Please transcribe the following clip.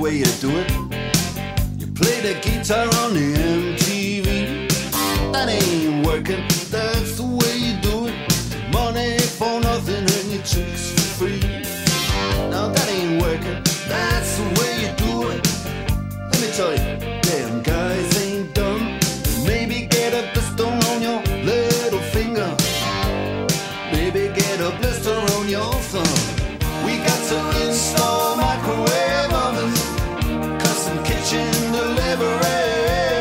way you do it. You play the guitar on the MTV. That ain't working, that's the way you do it. Money for nothing and your chicks for free. Now that ain't working, that's the way you do it. Let me tell you, damn guys ain't dumb. Maybe get a blister on your little finger. Maybe get a blister on your thumb. We got to